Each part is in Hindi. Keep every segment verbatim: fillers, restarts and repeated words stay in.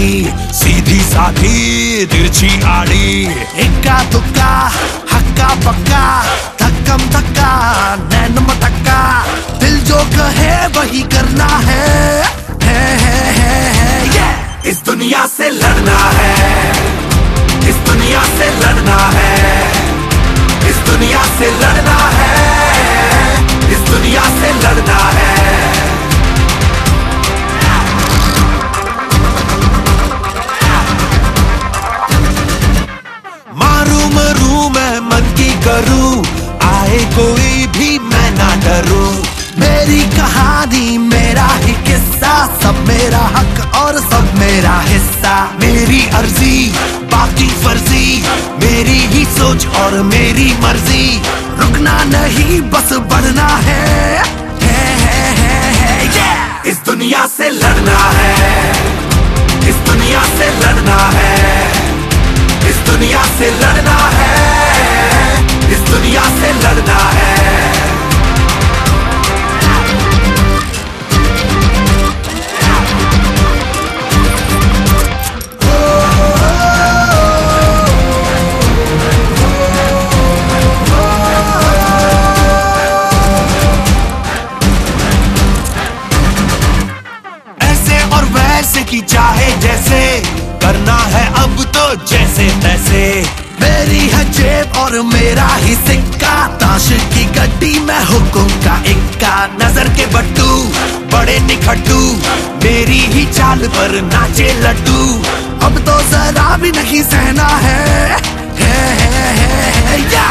गाड़ी, सीधी साधी तिरछी आड़ी, इक्का दुक्का हक्का पक्का, धक्कम धक्का नैन मटक्का, दिल जो कहे वही करना है, है, है, है, है yeah! इस दुनिया से लड़ना है, इस दुनिया से लड़ना है, इस दुनिया से लड़ना है, इस दुनिया से लड़ना है। मारू मरू मैं मन की करूं, आए कोई भी मैं ना डरूं, मेरी कहानी मेरा ही किस्सा, सब मेरा हक और सब मेरा हिस्सा, मेरी अर्जी बाकी फर्जी, मेरी ही सोच और मेरी मर्जी, रुकना नहीं बस बढ़ना है, है, है, है, है yeah! इस दुनिया से लड़ना है, इस दुनिया से लड़ना है, इस दुनिया से लड़ना है, इस दुनिया से लड़ना है। ऐसे और वैसे की चाहे जैसे, करना है अब तो जैसे तैसे, मेरी है जेब और मेरा ही सिक्का, ताश की गड्डी में हुकुम का इक्का, नजर के बट्टू बड़े निखट्टू, मेरी ही चाल पर नाचे लड्डू, अब तो जरा भी नहीं सहना है, है, है, है, है या!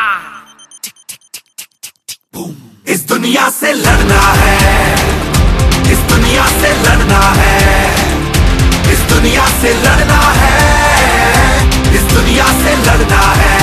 इस दुनिया से लड़ना है, इस दुनिया से लड़ना है, इस दुनिया से लड़ना है, इस दुनिया से लड़ना है।